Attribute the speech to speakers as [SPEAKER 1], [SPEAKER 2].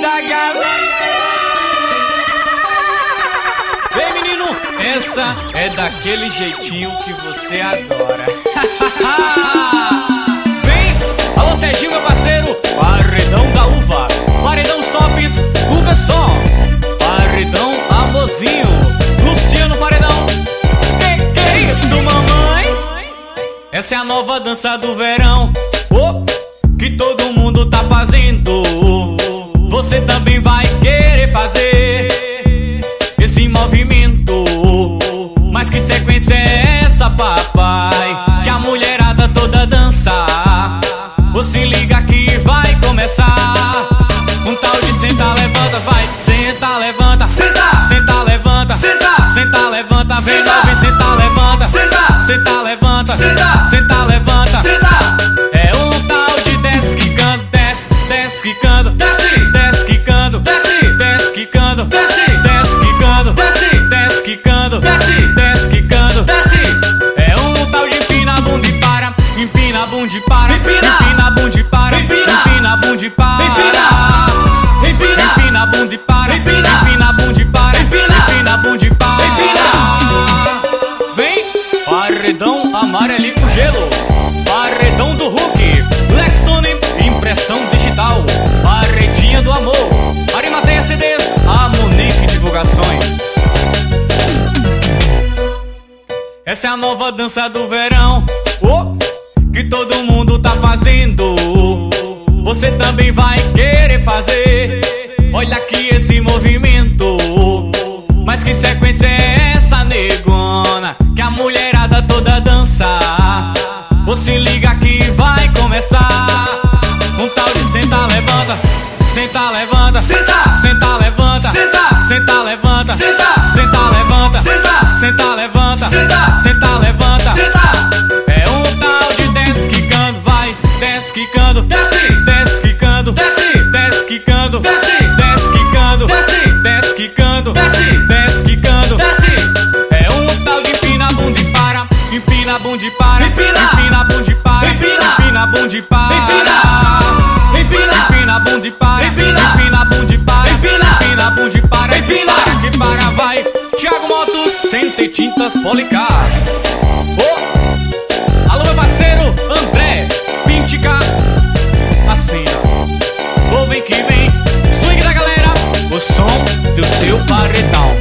[SPEAKER 1] da galera. Vem, menino, essa é daquele jeitinho que você adora. Vem, alô Serginho, meu parceiro, paredão da uva, paredão os tops, Guga Som, paredão amorzinho, Luciano Paredão. Que é isso, mamãe? Essa é a nova dança do verão, que todo mundo tá fazendo. Você também vai querer fazer esse movimento. Mas que sequência é essa, papai? Que a mulherada toda dança. Você liga que vai começar um tal de senta, levanta, vai. Senta, levanta, senta, senta, levanta, senta, senta, levanta, vem, vem, senta, levanta, senta, senta, levanta, senta, senta, levanta, senta. É um tal de desce quicando, desce, desce quicando, desce, desce quicando, desce, desce quicando, desce, desce quicando, desce, desce quicando, desce, desce quicando, desce. É um tal de empina a bunda e para, empina a bunda e para, empina a bunda e para, empina a bunda e para, empina a bunda e para, empina a bunda e para, empina a bunda e para. Vem, paredão amarelinho com gelo, paredão do Hulk, Blackstone, impressão digital, paredinha do amor, Arimateia CDs, a Monique Divulgações. Essa é a nova dança do verão, que todo mundo tá fazendo. Você também vai querer fazer. Olha aqui esse movimento. Mas que sequência é essa, negona? Que a mulherada toda dança. Você liga que vai começar um tal de senta, levanta, senta, levanta, senta, senta, levanta, senta, senta, levanta, senta, senta, levanta, senta, senta, levanta, senta, senta, levanta, senta. É um tal de desce quicando, vai, desce quicando, desce, desce quicando, desce, desce quicando, desce, desce quicando, desce, desce quicando, desce, desce quicando, desce. É um tal de empina a bunda e para, empina a bunda e para, empina a bunda e para, empina a bunda e para, empina a bunda e para, empina a bunda e para, empina a bunda e para, empina que para, vai. Thiago Motos, Center Tintas Policar. Alô meu parceiro André Pintica, assim ó, vem que vem, swing da galera, o som do seu paredão.